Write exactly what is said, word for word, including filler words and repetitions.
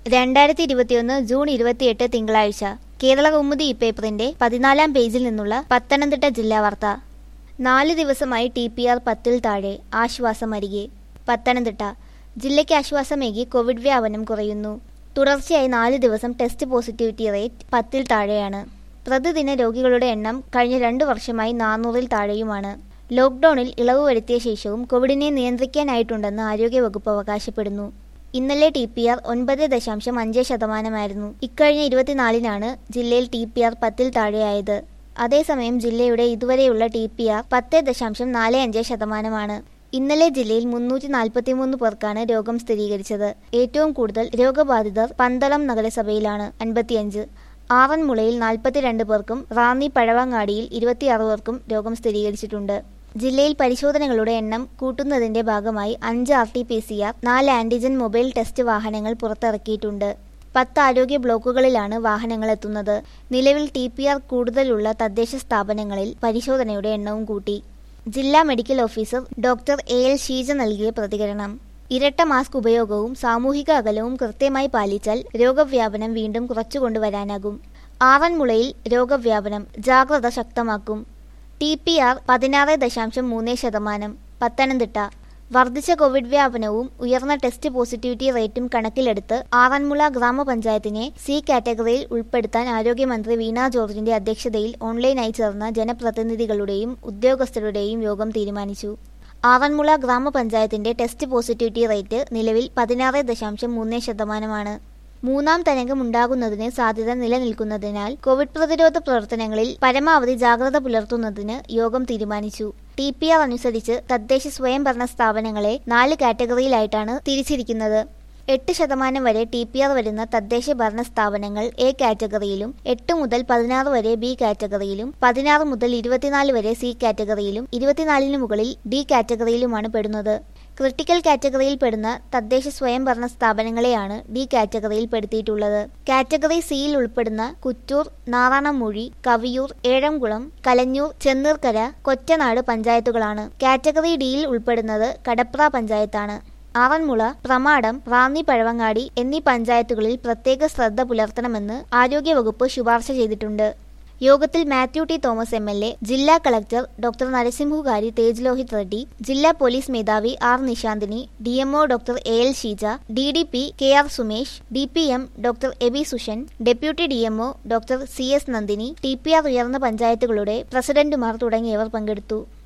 രണ്ടായിരത്തി ഇരുപത്തിയൊന്ന് ജൂൺ ഇരുപത്തിയെട്ട് തിങ്കളാഴ്ച കേരള കൗമുദി ഈ പേപ്പറിന്റെ പതിനാലാം പേജിൽ നിന്നുള്ള പത്തനംതിട്ട ജില്ലാ വാർത്ത. നാല് ദിവസമായി ടി പി ആർ പത്തിൽ താഴെ, ആശ്വാസമരികെ. പത്തനംതിട്ട ജില്ലയ്ക്ക് ആശ്വാസമേകി കോവിഡ് വ്യാപനം കുറയുന്നു. തുടർച്ചയായി നാല് ദിവസം ടെസ്റ്റ് പോസിറ്റിവിറ്റി റേറ്റ് പത്തിൽ താഴെയാണ്. പ്രതിദിന രോഗികളുടെ എണ്ണം കഴിഞ്ഞ രണ്ടു വർഷമായി നാനൂറിൽ താഴെയുമാണ്. ലോക്ക്ഡൌണിൽ ഇളവ് വരുത്തിയ ശേഷവും കോവിഡിനെ നിയന്ത്രിക്കാനായിട്ടുണ്ടെന്ന് ആരോഗ്യവകുപ്പ് അവകാശപ്പെടുന്നു. ഇന്നലെ ടി പി ആർ ഒൻപത് ദശാംശം അഞ്ച് ശതമാനമായിരുന്നു. ഇക്കഴിഞ്ഞ ഇരുപത്തിനാലിനാണ് ജില്ലയിൽ ടി പി ആർ പത്തിൽ താഴെയായത്. അതേസമയം ജില്ലയുടെ ഇതുവരെയുള്ള ടി പി ആർ പത്ത് ദശാംശം നാല് അഞ്ച് ശതമാനമാണ്. ഇന്നലെ ജില്ലയിൽ മുന്നൂറ്റി നാൽപ്പത്തിമൂന്ന് പേർക്കാണ് രോഗം സ്ഥിരീകരിച്ചത്. ഏറ്റവും കൂടുതൽ രോഗബാധിതർ പന്തളം നഗരസഭയിലാണ്, അൻപത്തിയഞ്ച്. ആറന്മുളയിൽ നാൽപ്പത്തിരണ്ട് പേർക്കും റാന്നി പഴവങ്ങാടിയിൽ ഇരുപത്തിയാറ് പേർക്കും രോഗം സ്ഥിരീകരിച്ചിട്ടുണ്ട്. ജില്ലയിൽ പരിശോധനകളുടെ എണ്ണം കൂട്ടുന്നതിന്റെ ഭാഗമായി അഞ്ച് R T P C R, നാല് ആന്റിജൻ മൊബൈൽ ടെസ്റ്റ് വാഹനങ്ങൾ പുറത്തിറക്കിയിട്ടുണ്ട്. പത്ത് ആരോഗ്യ ബ്ലോക്കുകളിലാണ് വാഹനങ്ങൾ എത്തുന്നത്. നിലവിൽ ടി പി ആർ കൂടുതലുള്ള തദ്ദേശ സ്ഥാപനങ്ങളിൽ പരിശോധനയുടെ എണ്ണവും കൂട്ടി. ജില്ലാ medical officer doctor A L Sheeja നൽകിയ പ്രതികരണം: ഇരട്ട മാസ്ക് ഉപയോഗവും സാമൂഹിക അകലവും കൃത്യമായി പാലിച്ചാൽ രോഗവ്യാപനം വീണ്ടും കുറച്ചുകൊണ്ടുവരാനാകും. ആറന്മുളയിൽ രോഗവ്യാപനം, ജാഗ്രത ശക്തമാക്കും. ടി പി ആർ പതിനാറ് ദശാംശം മൂന്ന് ശതമാനം. പത്തനംതിട്ട വർദ്ധിച്ച കോവിഡ് വ്യാപനവും ഉയർന്ന ടെസ്റ്റ് പോസിറ്റിവിറ്റി റേറ്റും കണക്കിലെടുത്ത് ആറന്മുള ഗ്രാമപഞ്ചായത്തിനെ സി കാറ്റഗറിയിൽ ഉൾപ്പെടുത്താൻ ആരോഗ്യമന്ത്രി വീണ ജോർജിന്റെ അധ്യക്ഷതയിൽ ഓൺലൈനായി ചേർന്ന ജനപ്രതിനിധികളുടെയും ഉദ്യോഗസ്ഥരുടെയും യോഗം തീരുമാനിച്ചു. ആറന്മുള ഗ്രാമപഞ്ചായത്തിന്റെ ടെസ്റ്റ് പോസിറ്റിവിറ്റി റേറ്റ് നിലവിൽ പതിനാറ് ദശാംശം മൂന്ന് ശതമാനമാണ്. മൂന്നാം തരംഗം ഉണ്ടാകുന്നതിന് സാധ്യത നിലനിൽക്കുന്നതിനാൽ കോവിഡ് പ്രതിരോധ പ്രവർത്തനങ്ങളിൽ പരമാവധി ജാഗ്രത പുലർത്തുന്നതിന് യോഗം തീരുമാനിച്ചു. ടി പി ആർ അനുസരിച്ച് തദ്ദേശ സ്വയംഭരണ സ്ഥാപനങ്ങളെ നാല് കാറ്റഗറിയിലായിട്ടാണ് തിരിച്ചിരിക്കുന്നത്. എട്ട് ശതമാനം വരെ ടി പി ആർ വരുന്ന തദ്ദേശ ഭരണ സ്ഥാപനങ്ങൾ എ കാറ്റഗറിയിലും, എട്ട് മുതൽ പതിനാറ് വരെ ബി കാറ്റഗറിയിലും, പതിനാറ് മുതൽ ഇരുപത്തിനാല് വരെ സി കാറ്റഗറിയിലും, ഇരുപത്തിനാലിന് മുകളിൽ ഡി കാറ്റഗറിയിലുമാണ് പെടുന്നത്. ക്രിട്ടിക്കൽ കാറ്റഗറിയിൽ പെടുന്ന തദ്ദേശ സ്വയംഭരണ സ്ഥാപനങ്ങളെയാണ് ഡി കാറ്റഗറിയിൽ പെടുത്തിയിട്ടുള്ളത്. കാറ്റഗറി സിയിൽ ഉൾപ്പെടുന്ന കുറ്റൂർ, നാറാണമൂഴി, കവിയൂർ, ഏഴംകുളം, കലഞ്ഞൂർ, ചെന്നീർക്കര, കൊറ്റനാട് പഞ്ചായത്തുകളാണ്. കാറ്റഗറി ഡിയിൽ ഉൾപ്പെടുന്നത് കടപ്ര പഞ്ചായത്താണ്. ആറന്മുള, പ്രമാടം, റാന്നി പഴവങ്ങാടി എന്നീ പഞ്ചായത്തുകളിൽ പ്രത്യേക ശ്രദ്ധ പുലർത്തണമെന്ന് ആരോഗ്യവകുപ്പ് ശുപാർശ ചെയ്തിട്ടുണ്ട്. യോഗത്തിൽ Mathew T Thomas M L A, ജില്ലാ കളക്ടർ ഡോക്ടർ നരസിംഹുകാരി തേജ് ലോഹിത് റെഡ്ഡി, ജില്ലാ പോലീസ് മേധാവി R Nishanthini, D M O doctor A L Sheeja, D D P K R Sumesh, D P M doctor Aby Sushan, deputy D M O doctor C S Nandini, T P R ഉയർന്ന പഞ്ചായത്തുകളുടെ പ്രസിഡന്റുമാർ തുടങ്ങിയവർ പങ്കെടുത്തു.